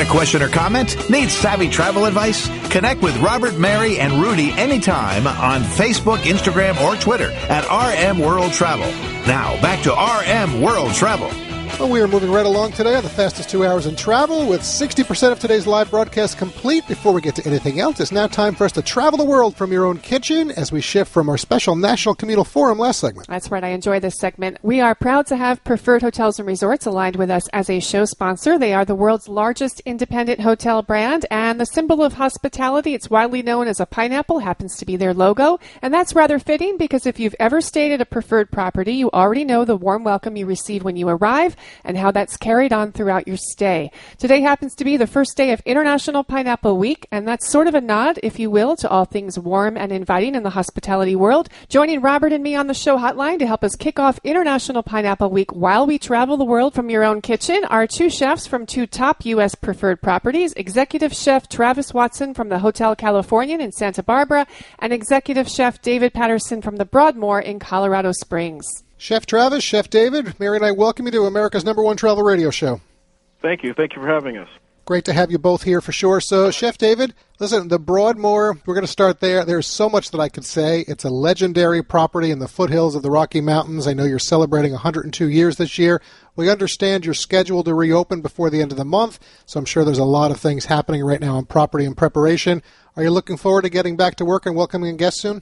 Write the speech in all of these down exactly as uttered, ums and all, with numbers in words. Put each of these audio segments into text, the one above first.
question or comment? Need savvy travel advice? Connect with Robert, Mary, and Rudy anytime on Facebook, Instagram, or Twitter at R M World Travel. Now, back to R M World Travel. Well, we are moving right along today on the fastest two hours in travel with sixty percent of today's live broadcast complete. Before we get to anything else, it's now time for us to travel the world from your own kitchen as we shift from our special National Communal Forum last segment. That's right. I enjoy this segment. We are proud to have Preferred Hotels and Resorts aligned with us as a show sponsor. They are the world's largest independent hotel brand and the symbol of hospitality. It's widely known as a pineapple, happens to be their logo. And that's rather fitting because if you've ever stayed at a Preferred property, you already know the warm welcome you receive when you arrive and how that's carried on throughout your stay. Today happens to be the first day of International Pineapple Week, and that's sort of a nod, if you will, to all things warm and inviting in the hospitality world. Joining Robert and me on the show hotline to help us kick off International Pineapple Week while we travel the world from your own kitchen are two chefs from two top U S preferred properties, Executive Chef Travis Watson from the Hotel Californian in Santa Barbara and Executive Chef David Patterson from the Broadmoor in Colorado Springs. Chef Travis, Chef David, Mary and I welcome you to America's number one travel radio show. Thank you. Thank you for having us. Great to have you both here for sure. So, Chef David, listen, the Broadmoor, we're going to start there. There's so much that I could say. It's a legendary property in the foothills of the Rocky Mountains. I know you're celebrating one hundred two years this year. We understand you're scheduled to reopen before the end of the month, so I'm sure there's a lot of things happening right now on property and preparation. Are you looking forward to getting back to work and welcoming guests soon?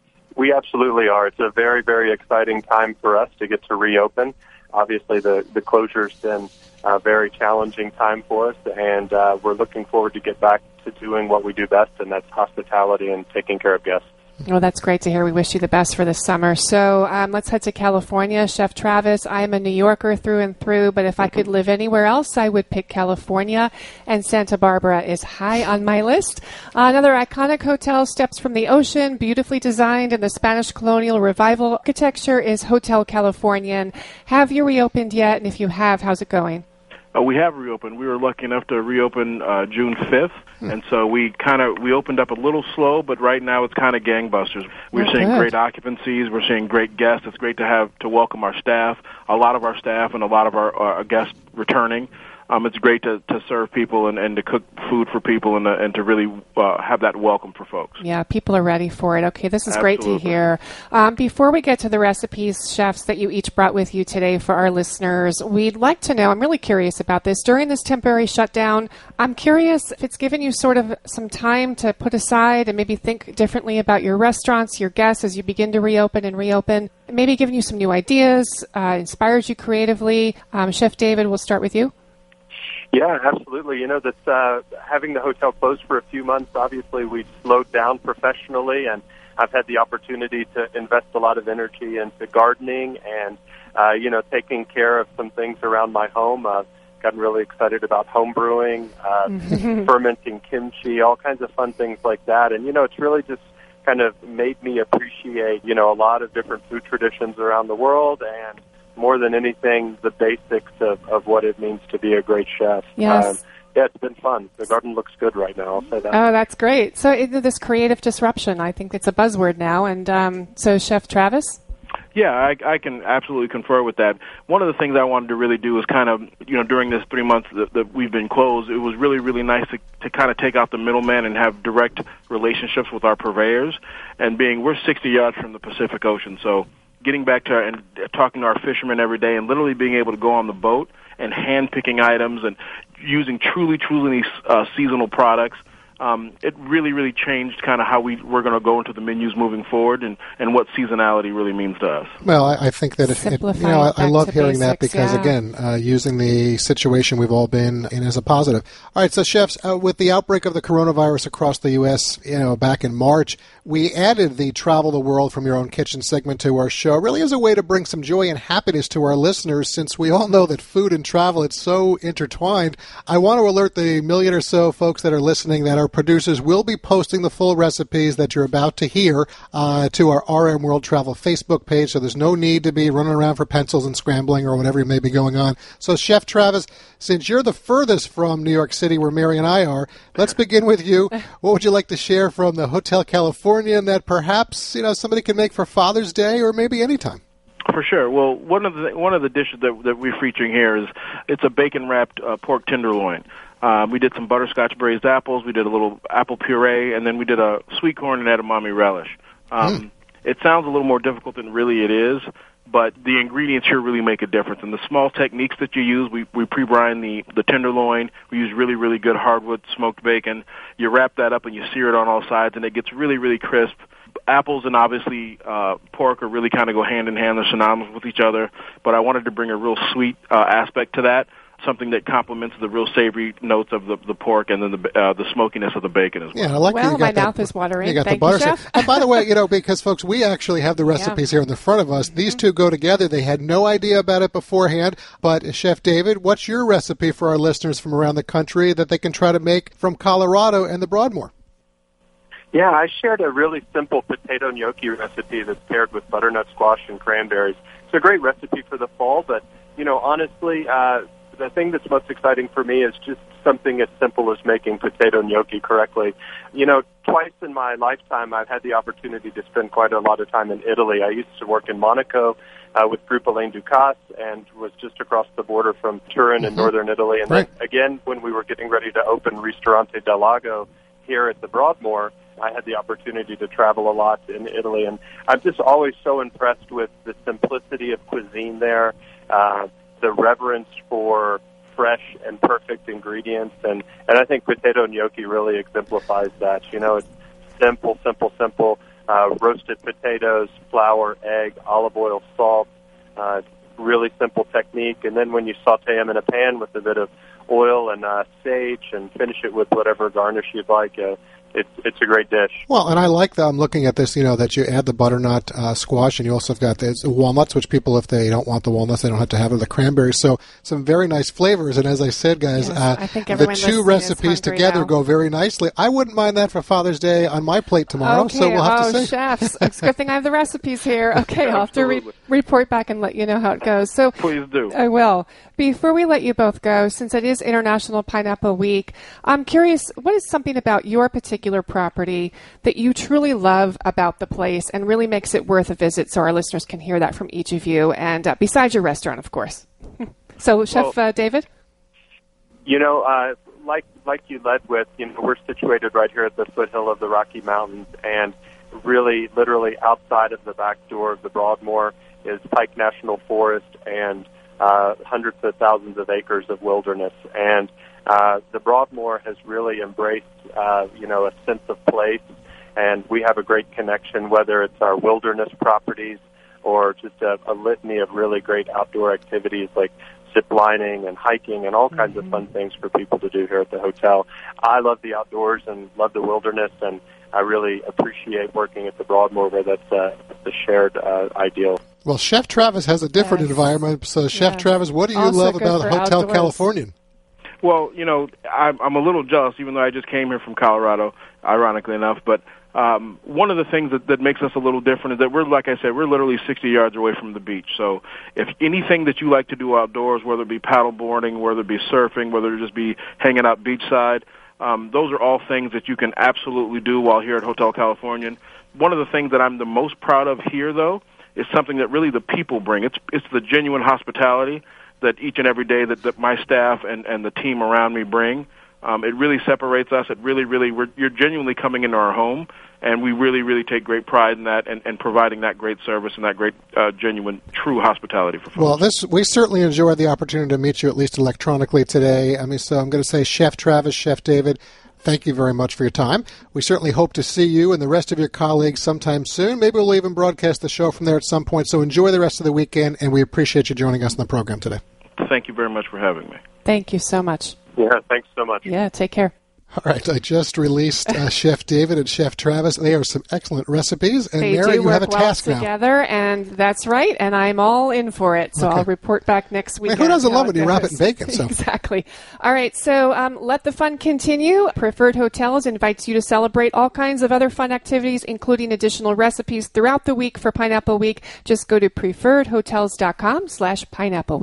We absolutely are. It's a very, very exciting time for us to get to reopen. Obviously, the, the closure's been a very challenging time for us, and uh, we're looking forward to get back to doing what we do best, and that's hospitality and taking care of guests. Well, that's great to hear. We wish you the best for this summer. So um, let's head to California. Chef Travis, I am a New Yorker through and through, but if I could live anywhere else, I would pick California, and Santa Barbara is high on my list. Uh, another iconic hotel steps from the ocean, beautifully designed in the Spanish colonial revival architecture is Hotel Californian. Have you reopened yet? And if you have, how's it going? Uh, we have reopened. We were lucky enough to reopen uh, June fifth, hmm. and so we kind of we opened up a little slow, but right now it's kind of gangbusters. We're oh, seeing good. great occupancies. We're seeing great guests. It's great to have to welcome our staff, a lot of our staff, and a lot of our, our guests returning. Um, it's great to, to serve people and, and to cook food for people and, uh, and to really uh, have that welcome for folks. Yeah, people are ready for it. Okay, this is Absolutely. great to hear. Um, before we get to the recipes, chefs, that you each brought with you today for our listeners, we'd like to know, I'm really curious about this, during this temporary shutdown, I'm curious if it's given you sort of some time to put aside and maybe think differently about your restaurants, your guests as you begin to reopen and reopen, maybe giving you some new ideas, uh, inspires you creatively. Um, Chef David, we'll start with you. Yeah, absolutely. You know, that uh, having the hotel closed for a few months, obviously we slowed down professionally, and I've had the opportunity to invest a lot of energy into gardening and, uh, you know, taking care of some things around my home. I've gotten really excited about home brewing, uh, fermenting kimchi, all kinds of fun things like that. And, you know, it's really just kind of made me appreciate, you know, a lot of different food traditions around the world, and more than anything, the basics of, of what it means to be a great chef. Yes. Um, yeah, it's been fun. The garden looks good right now, I'll say that. Oh, that's great. So it, this creative disruption, I think it's a buzzword now. And um, so, Chef Travis? Yeah, I, I can absolutely confer with that. One of the things I wanted to really do is kind of, you know, during this three months that, that we've been closed, it was really, really nice to, to kind of take out the middleman and have direct relationships with our purveyors. And being, we're sixty yards from the Pacific Ocean, so getting back to our, and talking to our fishermen every day and literally being able to go on the boat and hand-picking items and using truly, truly uh, seasonal products, um, it really, really changed kind of how we, we're going to go into the menus moving forward and, and what seasonality really means to us. Well, I, I think that, if, it, you know, I, I love hearing basics, that because, yeah. again, uh, using the situation we've all been in as a positive. All right, so chefs, uh, with the outbreak of the coronavirus across the U S, you know, back in March, we added the Travel the World from Your Own Kitchen segment to our show, really as a way to bring some joy and happiness to our listeners, since we all know that food and travel, it's so intertwined. I want to alert the million or so folks that are listening that our producers will be posting the full recipes that you're about to hear uh, to our R M World Travel Facebook page, so there's no need to be running around for pencils and scrambling or whatever may be going on. So, Chef Travis, since you're the furthest from New York City, where Mary and I are, let's begin with you. What would you like to share from the Hotel California that perhaps, you know, somebody can make for Father's Day or maybe anytime? For sure. Well, one of the one of the dishes that that we're featuring here is it's a bacon wrapped uh, pork tenderloin. Um, we did some butterscotch braised apples. We did a little apple puree, and then we did a sweet corn and edamame relish. Um, mm. It sounds a little more difficult than really it is, but the ingredients here really make a difference. And the small techniques that you use, we, we pre-brine the, the tenderloin. We use really, really good hardwood smoked bacon. You wrap that up and you sear it on all sides, and it gets really, really crisp. Apples and obviously uh, pork are really kind of go hand in hand. They're synonymous with each other. But I wanted to bring a real sweet uh, aspect to that, something that complements the real savory notes of the, the pork and then the uh, the smokiness of the bacon as well. Yeah, I like well, you got my that, mouth is watering. You got Thank the butter. you, Chef. And by the way, you know, because folks, we actually have the recipes yeah. here in the front of us. These two go together. They had no idea about it beforehand. But Chef David, what's your recipe for our listeners from around the country that they can try to make from Colorado and the Broadmoor? Yeah, I shared a really simple potato gnocchi recipe that's paired with butternut squash and cranberries. It's a great recipe for the fall, but, you know, honestly, uh, the thing that's most exciting for me is just something as simple as making potato gnocchi correctly. You know, twice in my lifetime, I've had the opportunity to spend quite a lot of time in Italy. I used to work in Monaco uh, with Groupe Alain Ducasse and was just across the border from Turin mm-hmm. in northern Italy. And right. then again, when we were getting ready to open Ristorante del Lago here at the Broadmoor, I had the opportunity to travel a lot in Italy, and I'm just always so impressed with the simplicity of cuisine there, uh, the reverence for fresh and perfect ingredients, and, and I think potato gnocchi really exemplifies that. You know, it's simple, simple, simple, uh, roasted potatoes, flour, egg, olive oil, salt, uh, really simple technique, and then when you saute them in a pan with a bit of oil and uh, sage and finish it with whatever garnish you'd like, uh, It's it's a great dish. Well, and I like that. I'm looking at this, you know, that you add the butternut uh, squash, and you also have got the walnuts, which people, if they don't want the walnuts, they don't have to have the cranberries. So some very nice flavors. And as I said, guys, yes, uh, I think the two recipes together now. go very nicely. I wouldn't mind that for Father's Day on my plate tomorrow, okay. so we'll have oh, to see. chefs. It's a good thing I have the recipes here. Okay, I'll have to re- report back and let you know how it goes. So please do. I will. Before we let you both go, since it is International Pineapple Week, I'm curious, what is something about your particular property that you truly love about the place and really makes it worth a visit, so our listeners can hear that from each of you, and uh, besides your restaurant, of course. So, Chef well, uh, David? You know, uh, like like you led with, you know, we're situated right here at the foothill of the Rocky Mountains, and really, literally outside of the back door of the Broadmoor is Pike National Forest and uh, hundreds of thousands of acres of wilderness. And uh, the Broadmoor has really embraced, uh, you know, a sense of place, and we have a great connection, whether it's our wilderness properties or just a, a litany of really great outdoor activities like zip lining and hiking and all kinds mm-hmm. of fun things for people to do here at the hotel. I love the outdoors and love the wilderness, and I really appreciate working at the Broadmoor where that's uh, the shared uh, ideal. Well, Chef Travis has a different yes. environment. So, Chef yeah. Travis, what do you also love about Hotel outdoors. Californian? Well, you know, I'm, I'm a little jealous, even though I just came here from Colorado, ironically enough. But um, one of the things that, that makes us a little different is that we're, like I said, we're literally sixty yards away from the beach. So if anything that you like to do outdoors, whether it be paddle boarding, whether it be surfing, whether it just be hanging out beachside, um, those are all things that you can absolutely do while here at Hotel Californian. One of the things that I'm the most proud of here, though, is something that really the people bring. It's it's the genuine hospitality that each and every day that, that my staff and, and the team around me bring. Um, it really separates us. It really, really, we're, you're genuinely coming into our home, and we really, really take great pride in that and, and providing that great service and that great, uh, genuine, true hospitality for folks. Well, this we certainly enjoyed the opportunity to meet you, at least electronically today. I mean, so I'm going to say Chef Travis, Chef David, thank you very much for your time. We certainly hope to see you and the rest of your colleagues sometime soon. Maybe we'll even broadcast the show from there at some point. So enjoy the rest of the weekend, and we appreciate you joining us on the program today. Thank you very much for having me. Thank you so much. Yeah, thanks so much. Yeah, take care. All right, I just released uh, Chef David and Chef Travis. They are some excellent recipes. And they Mary, do you work have a well task together, now. And that's right, and I'm all in for it. So okay. I'll report back next week. Man, who doesn't love when you wrap it in bacon? So. Exactly. All right, so um, let the fun continue. Preferred Hotels invites you to celebrate all kinds of other fun activities, including additional recipes throughout the week for Pineapple Week. Just go to preferred hotels dot com slash pineapple week.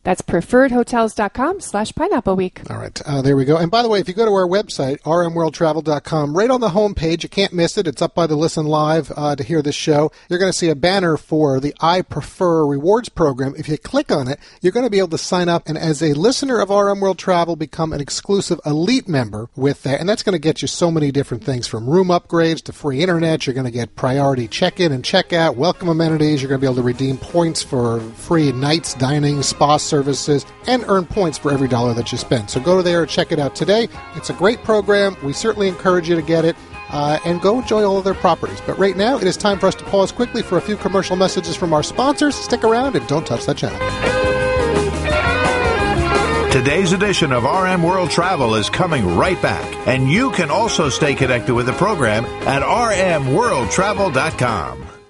That's preferredhotels.com slash pineapple week. All right, uh, there we go. And by the way, if you go to our website, r m world travel dot com, right on the home page, you can't miss it. It's up by the Listen Live uh, to hear this show. You're going to see a banner for the I Prefer Rewards program. If you click on it, you're going to be able to sign up and as a listener of R M World Travel, become an exclusive elite member with that. And that's going to get you so many different things from room upgrades to free internet. You're going to get priority check-in and check-out, welcome amenities. You're going to be able to redeem points for free nights, dining, spa services, and earn points for every dollar that you spend. So go there and check it out today. It's a great program. We certainly encourage you to get it. Uh, and go enjoy all of their properties. But right now, it is time for us to pause quickly for a few commercial messages from our sponsors. Stick around and don't touch that channel. Today's edition of R M World Travel is coming right back, and you can also stay connected with the program at r m world travel dot com.